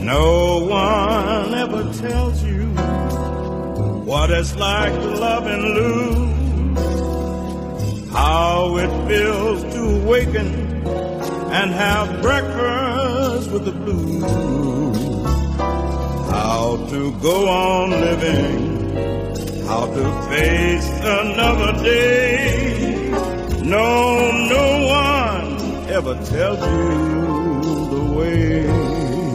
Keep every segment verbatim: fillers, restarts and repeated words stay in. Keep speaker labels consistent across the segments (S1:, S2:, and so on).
S1: No one ever tells you what it's like to love and lose, how it feels to awaken and have breakfast with the blues, how to go on living, how to face another day. No, no one ever tells you the way.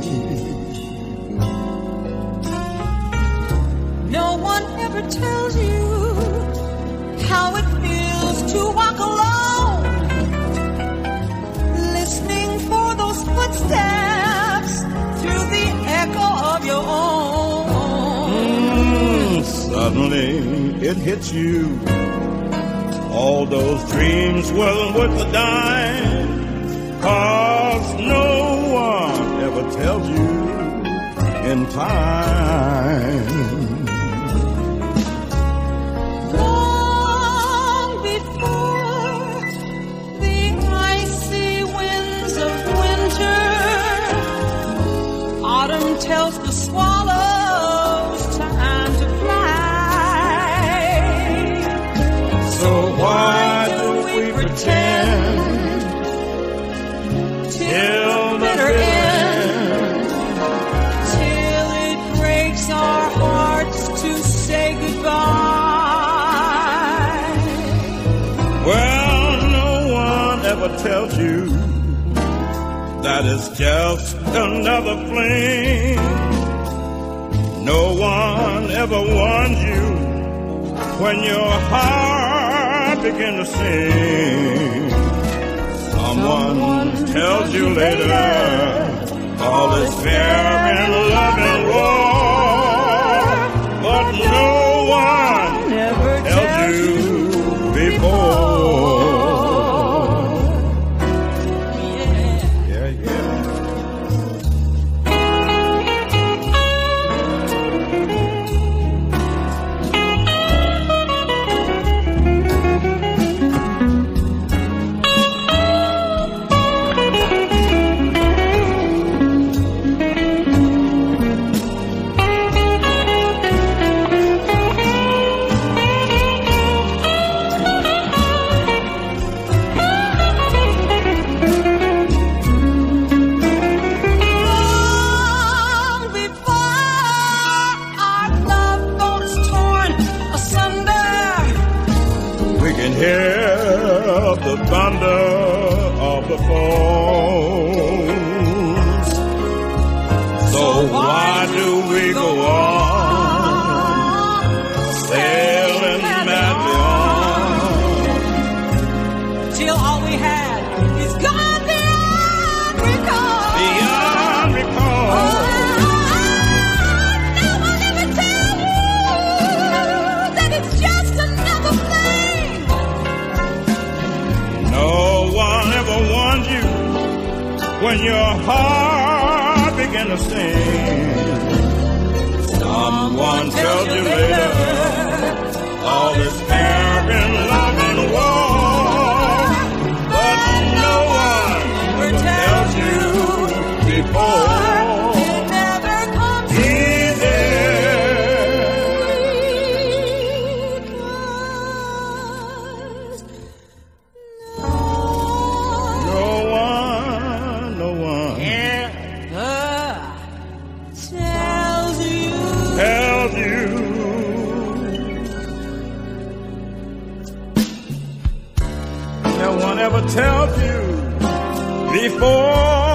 S2: No one ever tells you how it feels to walk alone, listening for those footsteps through the echo of your own.
S1: Mm, suddenly it hits you, all those dreams weren't worth a dime, 'cause no one ever tells you in time.
S2: Tells the swallows time to fly.
S1: So why do we pretend till the bitter end,
S2: till it breaks our hearts to say goodbye?
S1: Well, no one ever tells you that is just another flame. No one ever warns you when your heart begins to sing. Someone, Someone tells you later, all is fair in love and war, but no one
S2: never
S1: tells you before. The thunder of the falls. So why do we go on sailing madly on
S2: till all we had is gone beyond recall?
S1: Beyond recall.
S2: Oh, no one ever tells you that it's just another flame.
S1: No one ever warned you when your heart began to sing. Someone tells you later, all is fair in love and war, but no one ever tells you before.
S2: It never comes
S1: easy. Never tells you before.